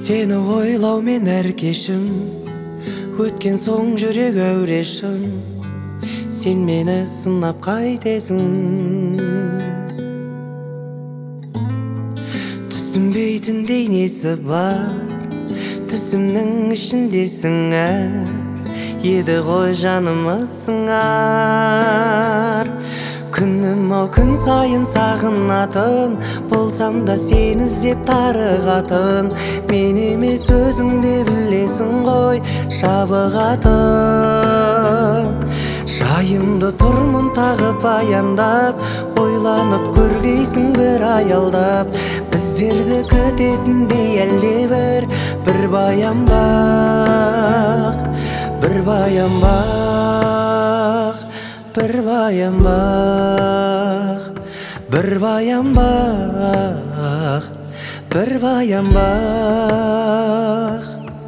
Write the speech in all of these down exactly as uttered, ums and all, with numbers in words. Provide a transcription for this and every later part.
Сені ойлау мен әр кешім өткен соң жүрек әурешім. Сен мені сынап қайтесің. Түсінбейтіндей несі бар, түсімнің ішіндесің әр. Еді ғой жанымысың ар. Күнім ау күн сайын сағынатын, болсам да сені іздеп тарығатын. Мен емес өзің де білесің ғой шабығатын. Жайымды тұрмын тағы баяндап, ойланып көргейсің бір аялдап. Біздерді күтетіндей әлде бір бір баян бақ, бір баян бақ, бір баян бақ, бір баян бақ, бір баян бақ.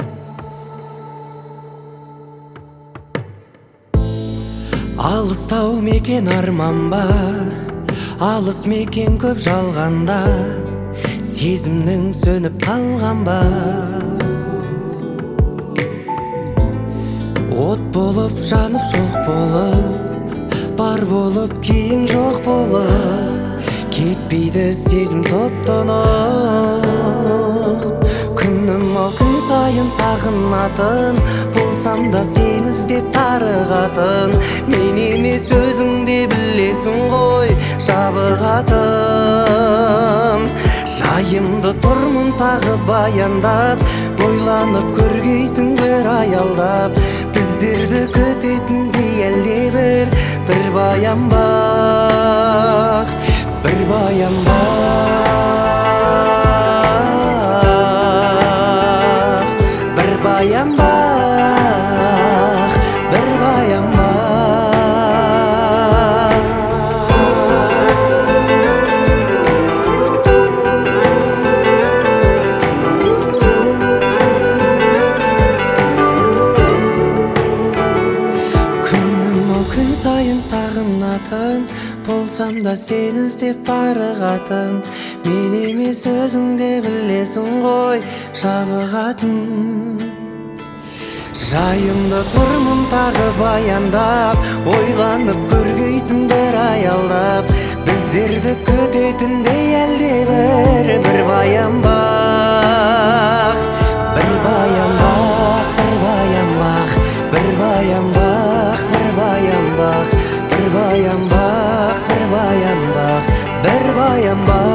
Алыстау мекен арман бар, алыс мекен көп жалғанда. Сезімнің сөніп қалған ба? От болып жанып жоқ болып, бар болып кейін жоқ болып. Кетпейді сезім топ-тонық. Күнім ау күн сайын сағынатын, болсам да сені іздеп тарығатын. Мен емес өзің де білесің ғой жабығатын. Жайымды тұрмын тағы баяндап, ойланып көргейсің бір аялдап. Біздерді күтетіндей әлде бір бір баян бақ, бір баян бақ, бір баян бақ, бір баян бақ. Күн сайын сағынатын, болсам да сені іздеп тарығатын. Мен емес өзің де білесің ғой жабығатын. Жайымды тұрмын тағы баяндап, ойланып көргейсің бір аялдап. Біздерді күтетіндей әлде бір бір баян бақ, бір баян бақ, бір баян бақ, бір баян бақ, бір баян бақ, бір баян бақ, бір баян бақ, бір баян бақ.